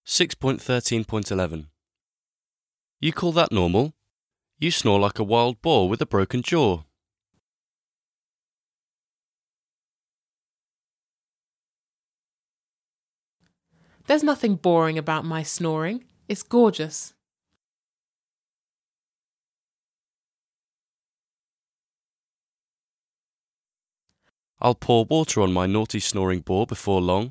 6.13.11. You call that normal? You snore like a wild boar with a broken jaw. There's nothing boring about my snoring. It's gorgeous. I'll pour water on my naughty snoring bore before long.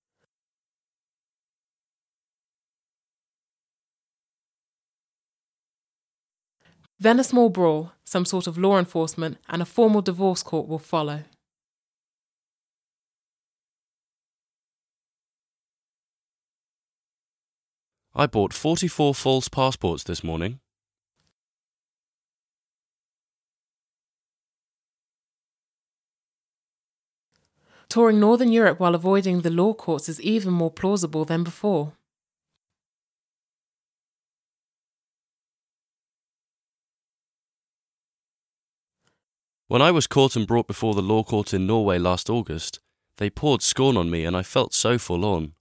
Then a small brawl, some sort of law enforcement, and a formal divorce court will follow. I bought 44 false passports this morning. Touring Northern Europe while avoiding the law courts is even more plausible than before. When I was caught and brought before the law court in Norway last August, they poured scorn on me and I felt so forlorn.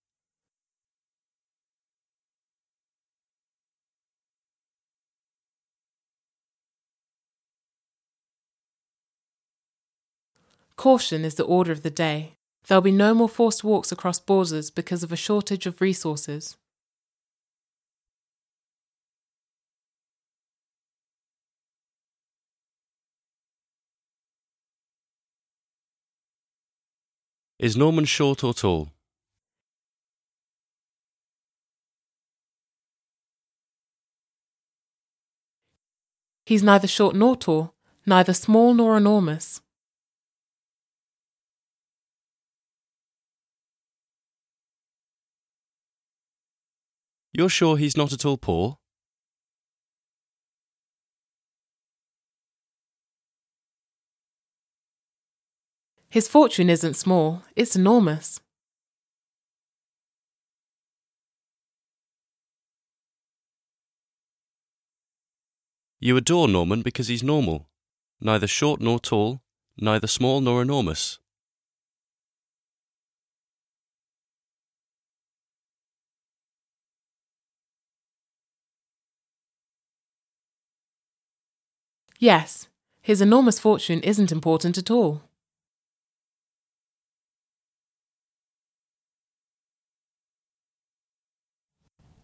Caution is the order of the day. There'll be no more forced walks across borders because of a shortage of resources. Is Norman short or tall? He's neither short nor tall, neither small nor enormous. You're sure he's not at all poor? His fortune isn't small, it's enormous. You adore Norman because he's normal, neither short nor tall, neither small nor enormous. Yes, his enormous fortune isn't important at all.